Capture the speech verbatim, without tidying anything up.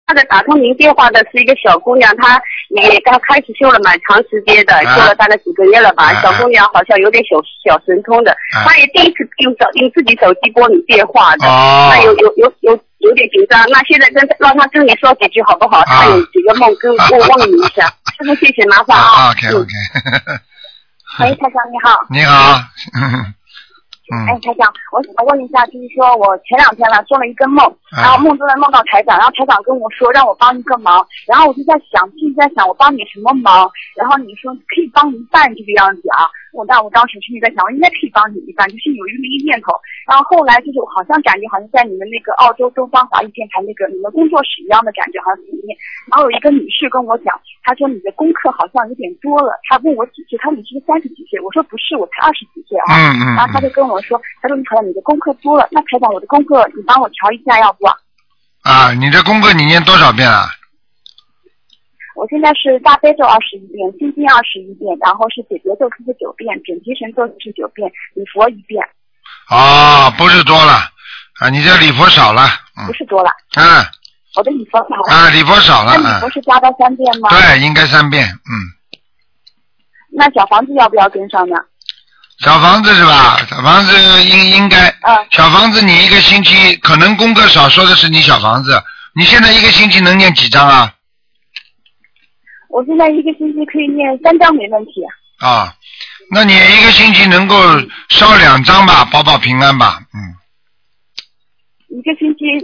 那个打通您电话的是一个小姑娘，她也刚开始修了蛮长时间的，修了大概几个月了吧。 啊、 小姑娘好像有点小小神通的，啊、她也第一次用手用自己手机拨你电话的， 哦、 那有有有有有点紧张。那现在跟让她跟你说几句好不好？啊、她有几个梦跟我问你一下，师傅谢谢麻烦啊。 OK OK。 喂，台长你好。 你好。 嗯、哎，台长，我想问一下，就是说我前两天呢做了一个梦，然后梦中呢梦到台长，然后台长跟我说让我帮一个忙，然后我就在想，就在想我帮你什么忙，然后你说可以帮你一半这个样子啊，我但我当时心里在想，我应该可以帮你一半，就是有一个念头，然后后来就是我好像感觉好像在你们那个澳洲东方华语电台那个你们工作室一样的感觉，好像里面，然后有一个女士跟我讲，她说你的功课好像有点多了，她问我几岁，她说你是不是三十几岁，我说不是，我才二十几岁啊， 嗯嗯， 然后她就跟我说，他说你好像你的功课多了，那台长我的功课你帮我调一下要不？ 啊，你的功课你念多少遍啊？ 我现在是大悲咒二十一遍，心经二十一遍，然后是解结咒四十九遍，准提神咒四十九遍，礼佛一遍。 哦，不是多了啊，你这礼佛少了。嗯、 不是多了。 嗯。 我的礼佛少了。 啊，礼佛少了。 那礼佛是加到三遍吗？ 对，应该三遍。嗯。 那小房子要不要跟上呢？ 小房子是吧？小房子应应该， 嗯， 小房子你一个星期可能功课少，说的是你小房子。你现在一个星期能念几张啊？ 我现在一个星期可以念三张没问题。 啊，那你一个星期能够烧两张吧，保保平安吧，嗯。 一个星期